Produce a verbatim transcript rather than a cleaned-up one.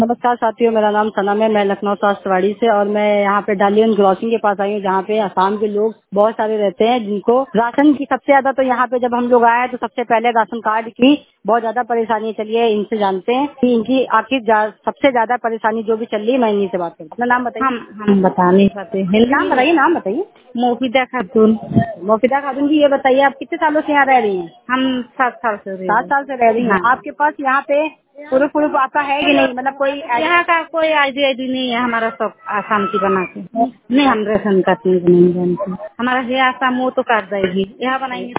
नमस्कार साथियों, मेरा नाम सनम है। मैं लखनऊ सास्त्रवाड़ी से और मैं यहाँ पे डालियन क्रॉसिंग के पास आई हूँ, जहाँ पे असम के लोग बहुत सारे रहते हैं, जिनको राशन की सबसे ज्यादा तो यहाँ पे जब हम लोग आए तो सबसे पहले राशन कार्ड की बहुत ज्यादा परेशानी चली है। इनसे जानते हैं कि इनकी आखिर सबसे ज्यादा परेशानी जो भी चल रही है। मैं इन्हीं से बात करती हूँ। अपना नाम बताइए। हम हम बता नहीं पाते। नाम बताइए, नाम बताइए। मोफिदा खातून। मोफिदा खातून जी, ये बताइए आप कितने सालों से यहाँ रह रही हैं? हम सात साल से रह सात रहे साल से रह रही हैं। हैं। हाँ, आपके पास यहाँ पे पूरे पूरे आपका है कि नहीं, मतलब कोई यहाँ का कोई आईडी आईडी नहीं है हमारा, सब आसाम की बना के नहीं। हम रेशन कार्ड नहीं बनाएंगे। हमारा ये आसाम वो तो काट देगी, यहाँ बनाएंगे।